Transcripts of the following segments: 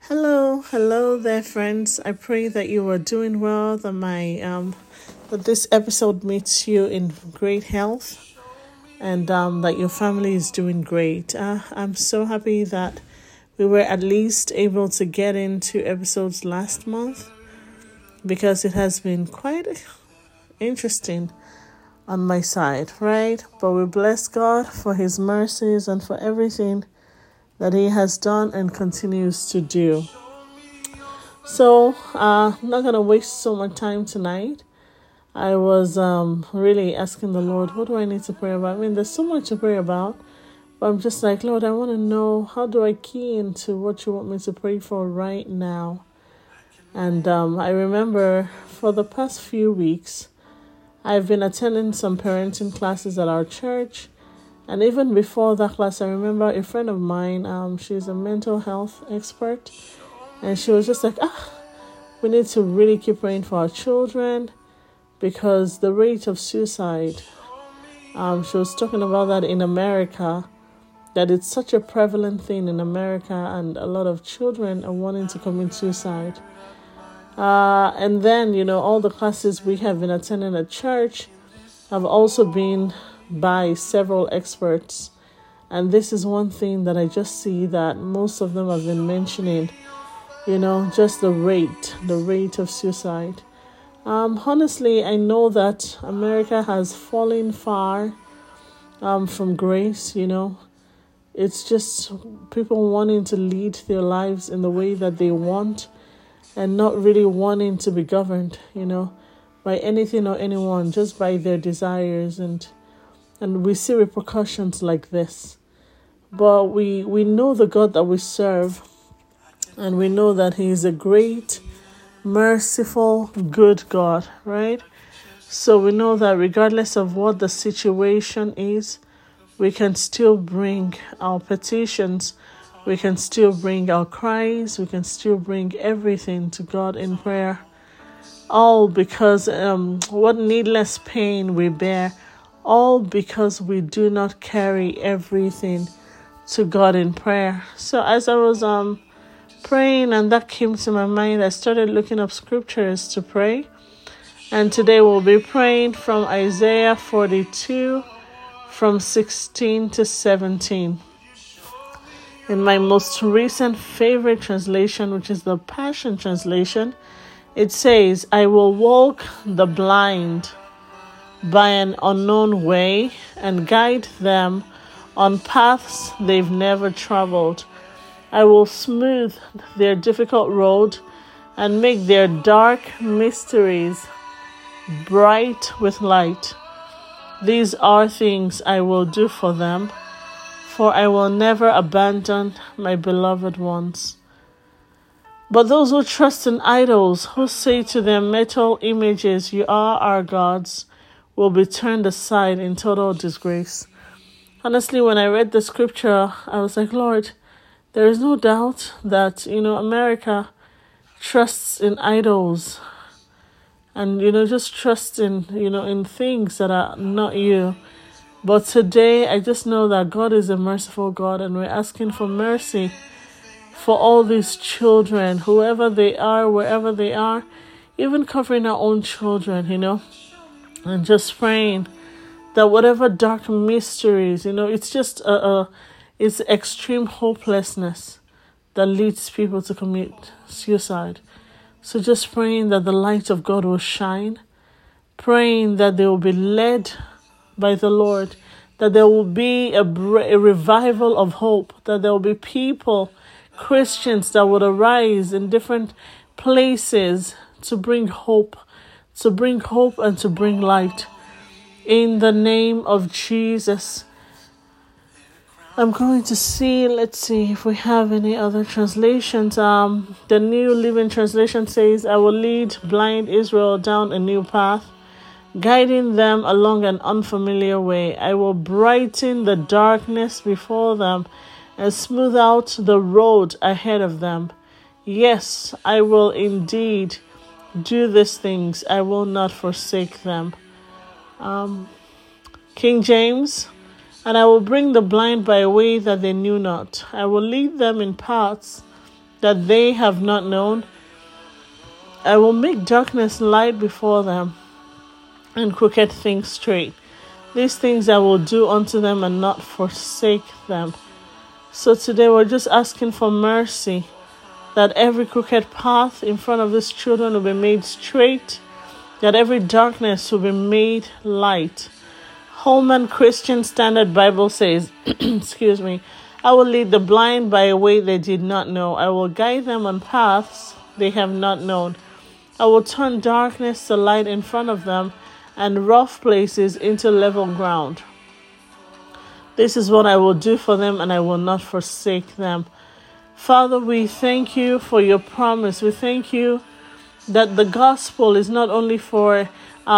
Hello there, friends. I pray that you are doing well. That this episode meets you in great health, and that your family is doing great. I'm so happy that we were at least able to get into episodes last month because it has been quite interesting on my side, right? But we bless God for His mercies and for everything that He has done and continues to do. So, I'm not going to waste so much time tonight. I was really asking the Lord, what do I need to pray about? I mean, there's so much to pray about, but I'm just like, Lord, I want to know, how do I key into what you want me to pray for right now? And I remember for the past few weeks, I've been attending some parenting classes at our church. And even before that class, I remember a friend of mine, she's a mental health expert. And she was just like, we need to really keep praying for our children because the rate of suicide, she was talking about that in America, that it's such a prevalent thing in America and a lot of children are wanting to commit suicide. And then, all the classes we have been attending at church have also been by several experts. And this is one thing that I just see that most of them have been mentioning. Just the rate of suicide. Honestly, I know that America has fallen far from grace, It's just people wanting to lead their lives in the way that they want and not really wanting to be governed, by anything or anyone, just by their desires. And we see repercussions like this. But we know the God that we serve. And we know that He is a great, merciful, good God, right? So we know that regardless of what the situation is, we can still bring our petitions, we can still bring our cries, we can still bring everything to God in prayer. All because what needless pain we bear, all because we do not carry everything to God in prayer. So as I was praying and that came to my mind, I started looking up scriptures to pray. And today we'll be praying from Isaiah 42 from 16 to 17. In my most recent favorite translation, which is the Passion Translation, it says, I will walk the blind by an unknown way and guide them on paths they've never traveled. I will smooth their difficult road and make their dark mysteries bright with light. These are things I will do for them, for I will never abandon my beloved ones. But those who trust in idols, who say to their metal images, you are our gods, will be turned aside in total disgrace. Honestly, when I read the scripture, I was like, Lord, there is no doubt that, America trusts in idols and, just trusts in things that are not you. But today, I just know that God is a merciful God and we're asking for mercy for all these children, whoever they are, wherever they are, even covering our own children, and just praying that whatever dark mysteries, it's just it's extreme hopelessness that leads people to commit suicide. So just praying that the light of God will shine, praying that they will be led by the Lord, that there will be a revival of hope, that there will be people, Christians that would arise in different places to bring hope and to bring light. In the name of Jesus. I'm going to see, let's see if we have any other translations. The New Living Translation says, I will lead blind Israel down a new path, guiding them along an unfamiliar way. I will brighten the darkness before them and smooth out the road ahead of them. Yes, I will indeed do these things. I will not forsake them. King James, and I will bring the blind by a way that they knew not. I will lead them in paths that they have not known. I will make darkness light before them, and crooked things straight. These things I will do unto them and not forsake them. So today we're just asking for mercy, that every crooked path in front of these children will be made straight, that every darkness will be made light. Holman Christian Standard Bible says, excuse me, I will lead the blind by a way they did not know. I will guide them on paths they have not known. I will turn darkness to light in front of them and rough places into level ground. This is what I will do for them, and I will not forsake them. Father, we thank you for your promise. We thank you that the gospel is not only for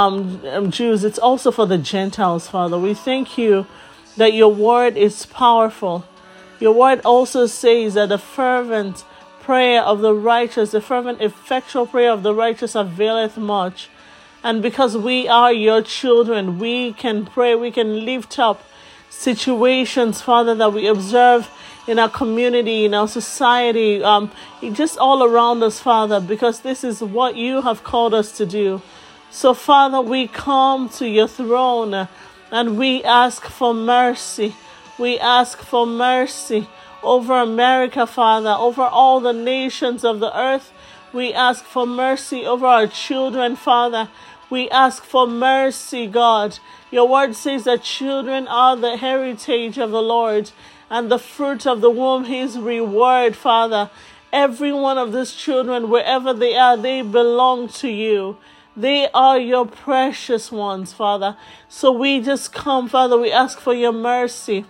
Jews, it's also for the Gentiles, Father. We thank you that your word is powerful. Your word also says that the fervent prayer of the righteous, the fervent effectual prayer of the righteous availeth much. And because we are your children, we can pray, we can lift up situations, Father, that we observe in our community, in our society, just all around us, Father, because this is what you have called us to do. So, Father, we come to your throne and we ask for mercy. We ask for mercy over America, Father, over all the nations of the earth. We ask for mercy over our children, Father. We ask for mercy, God. Your word says that children are the heritage of the Lord, and the fruit of the womb his reward, Father. Every one of these children, wherever they are, they belong to you. They are your precious ones, Father. So we just come, Father, we ask for your mercy.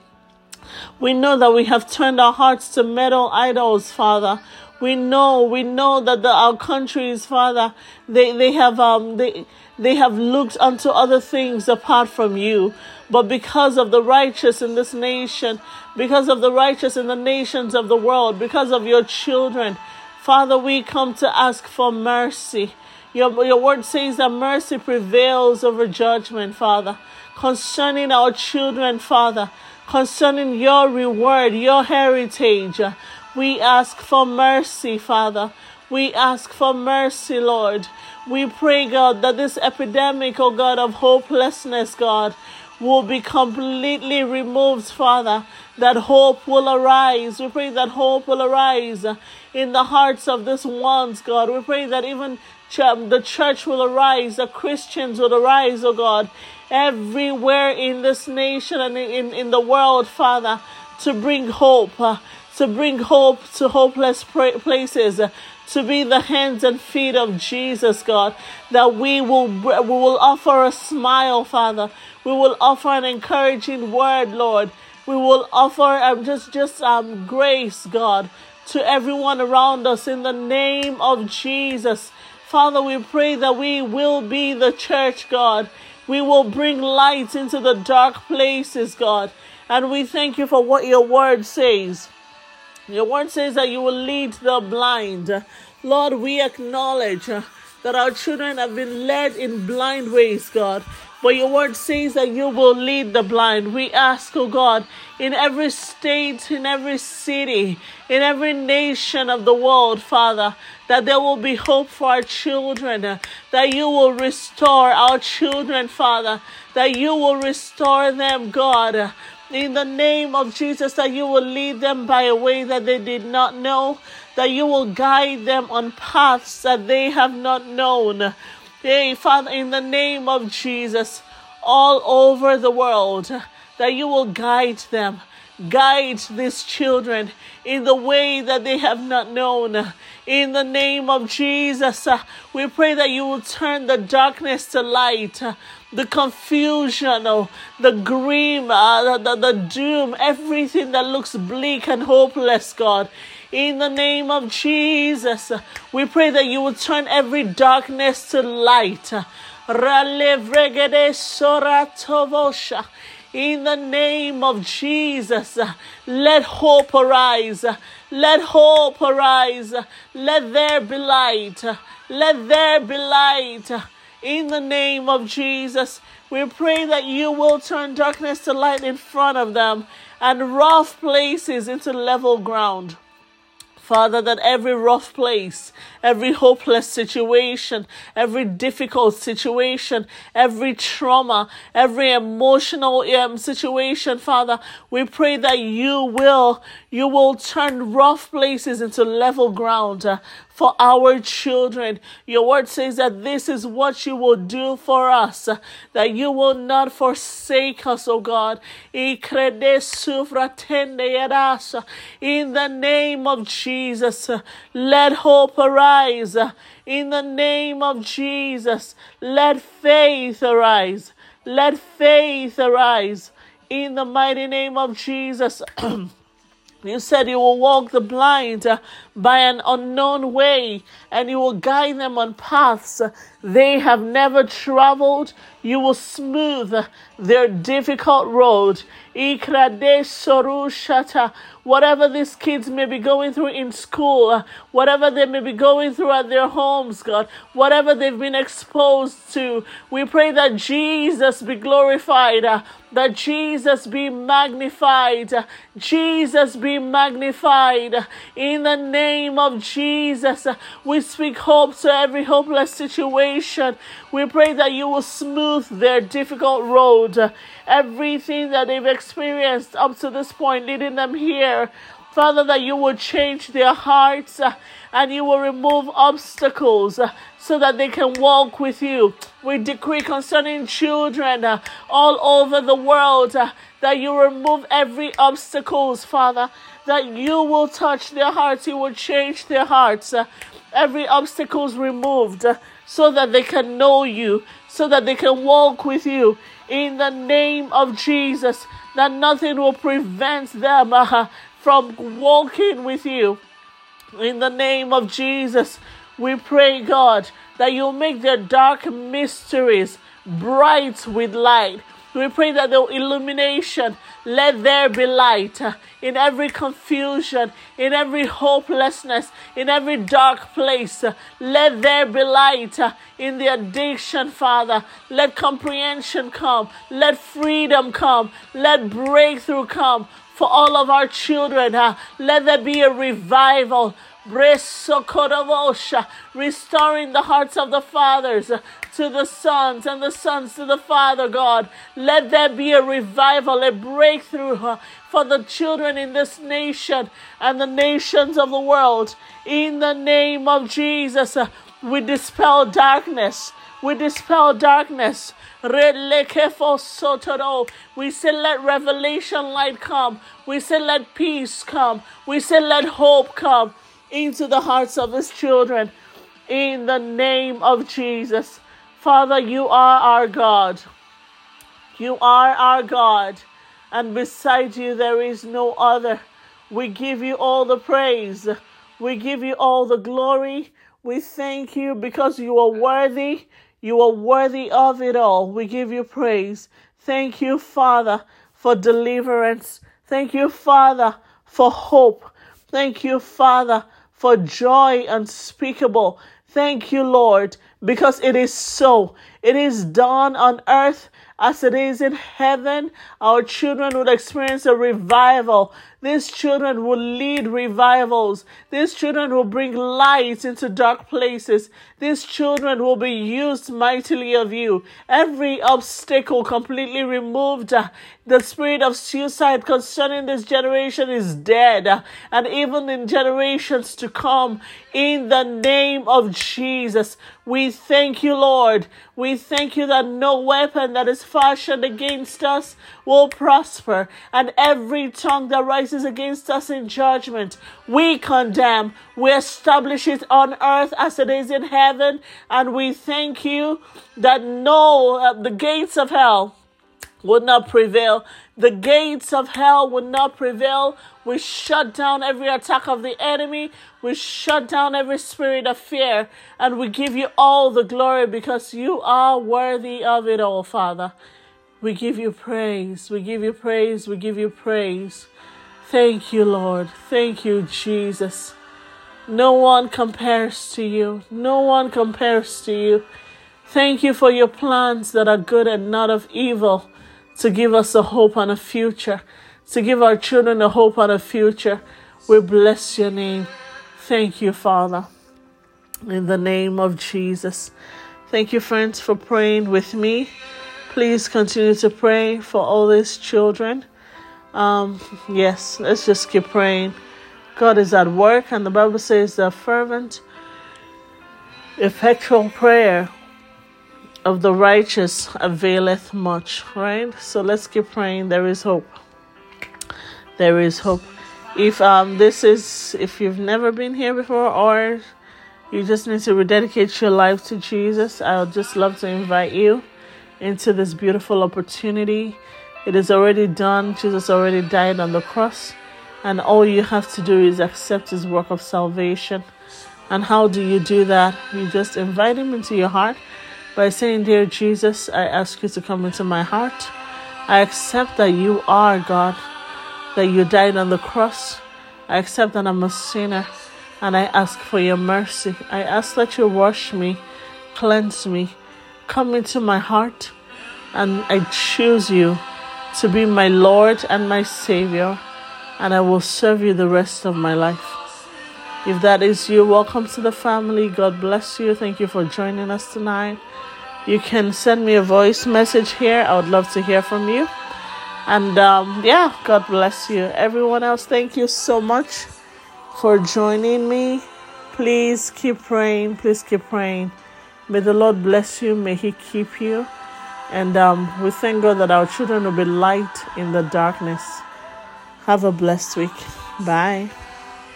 We know that we have turned our hearts to metal idols, Father. We know that our countries, Father, they have looked unto other things apart from you. But because of the righteous in this nation, because of the righteous in the nations of the world, because of your children, Father, we come to ask for mercy. Your word says that mercy prevails over judgment, Father. Concerning our children, Father, concerning your reward, your heritage, we ask for mercy, Father. We ask for mercy, Lord. We pray, God, that this epidemic, oh God, of hopelessness, God, will be completely removed, Father, that hope will arise. We pray that hope will arise in the hearts of these ones, God. We pray that even the church will arise, the Christians will arise, oh God, everywhere in this nation and in the world, Father, to bring hope to hopeless places, to be the hands and feet of Jesus, God, that we will offer a smile, Father. We will offer an encouraging word, Lord. We will offer grace, God, to everyone around us in the name of Jesus. Father, we pray that we will be the church, God. We will bring light into the dark places, God. And we thank you for what your word says. Your word says that you will lead the blind. Lord, we acknowledge that our children have been led in blind ways, God. But your word says that you will lead the blind. We ask, oh God, in every state, in every city, in every nation of the world, Father, that there will be hope for our children, that you will restore our children, Father, that you will restore them, God, in the name of Jesus, that you will lead them by a way that they did not know, that you will guide them on paths that they have not known. Hey, Father, in the name of Jesus, all over the world, that you will guide them. Guide these children in the way that they have not known. In the name of Jesus, we pray that you will turn the darkness to light, the confusion, the grim, the doom, everything that looks bleak and hopeless, God. In the name of Jesus, we pray that you will turn every darkness to light. In the name of Jesus, let hope arise. Let hope arise. Let there be light. Let there be light. In the name of Jesus, we pray that you will turn darkness to light in front of them and rough places into level ground. Father, that every rough place, every hopeless situation, every difficult situation, every trauma, every emotional situation, Father, we pray that you will turn rough places into level ground for our children. Your word says that this is what you will do for us, that you will not forsake us, oh God. In the name of Jesus, let hope arise. In the name of Jesus, let faith arise. Let faith arise. In the mighty name of Jesus. You said you will walk the blind by an unknown way, and you will guide them on paths they have never traveled. You will smooth their difficult road. Whatever these kids may be going through in school, whatever they may be going through at their homes, God, whatever they've been exposed to, we pray that Jesus be glorified, that Jesus be magnified, Jesus be magnified. In the name of Jesus, we speak hope to every hopeless situation. We pray that you will smooth their difficult road, everything that they've experienced up to this point, leading them here. Father, that you will change their hearts and you will remove obstacles so that they can walk with you. We decree concerning children all over the world that you remove every obstacles, Father, that you will touch their hearts, you will change their hearts. Every obstacle is removed so that they can know you, so that they can walk with you. In the name of Jesus, that nothing will prevent them from walking with you. In the name of Jesus, we pray, God, that you'll make their dark mysteries bright with light. We pray that the illumination, let there be light in every confusion, in every hopelessness, in every dark place. Let there be light in the addiction, Father. Let comprehension come. Let freedom come. Let breakthrough come for all of our children. Let there be a revival. Restoring the hearts of the fathers to the sons and the sons to the Father, God. Let there be a revival, a breakthrough for the children in this nation and the nations of the world. In the name of Jesus, we dispel darkness. We dispel darkness. We say let revelation light come. We say let peace come. We say let hope come into the hearts of his children. In the name of Jesus. Father, you are our God. You are our God. And beside you there is no other. We give you all the praise. We give you all the glory. We thank you because you are worthy. You are worthy of it all. We give you praise. Thank you, Father, for deliverance. Thank you, Father, for hope. Thank you, Father, for joy unspeakable. Thank you, Lord, because it is so. It is done on earth as it is in heaven. Our children will experience a revival. These children will lead revivals. These children will bring light into dark places. These children will be used mightily of you. Every obstacle completely removed. The spirit of suicide concerning this generation is dead. And even in generations to come, in the name of Jesus, we thank you, Lord. We thank you that no weapon that is fashioned against us will prosper. And every tongue that rises against us in judgment, we condemn. We establish it on earth as it is in heaven. And we thank you that the gates of hell would not prevail. The gates of hell would not prevail. We shut down every attack of the enemy. We shut down every spirit of fear. And we give you all the glory because you are worthy of it all, Father. We give you praise. We give you praise. We give you praise. Thank you, Lord. Thank you, Jesus. No one compares to you. No one compares to you. Thank you for your plans that are good and not of evil, to give us a hope and a future, to give our children a hope and a future. We bless your name. Thank you, Father, in the name of Jesus. Thank you, friends, for praying with me. Please continue to pray for all these children. Yes, let's just keep praying. God is at work, and the Bible says the fervent, effectual prayer of the righteous availeth much, right? So let's keep praying. There is hope. There is hope. If you've never been here before, or you just need to rededicate your life to Jesus, I would just love to invite you into this beautiful opportunity. It is already done. Jesus already died on the cross, and all you have to do is accept his work of salvation. And how do you do that? You just invite him into your heart by saying, "Dear Jesus, I ask you to come into my heart. I accept that you are God, that you died on the cross. I accept that I'm a sinner, and I ask for your mercy. I ask that you wash me, cleanse me, come into my heart, and I choose you to be my Lord and my Savior, and I will serve you the rest of my life." If that is you, welcome to the family. God bless you. Thank you for joining us tonight. You can send me a voice message here. I would love to hear from you. And God bless you. Everyone else, thank you so much for joining me. Please keep praying. Please keep praying. May the Lord bless you. May he keep you. And we thank God that our children will be light in the darkness. Have a blessed week. Bye.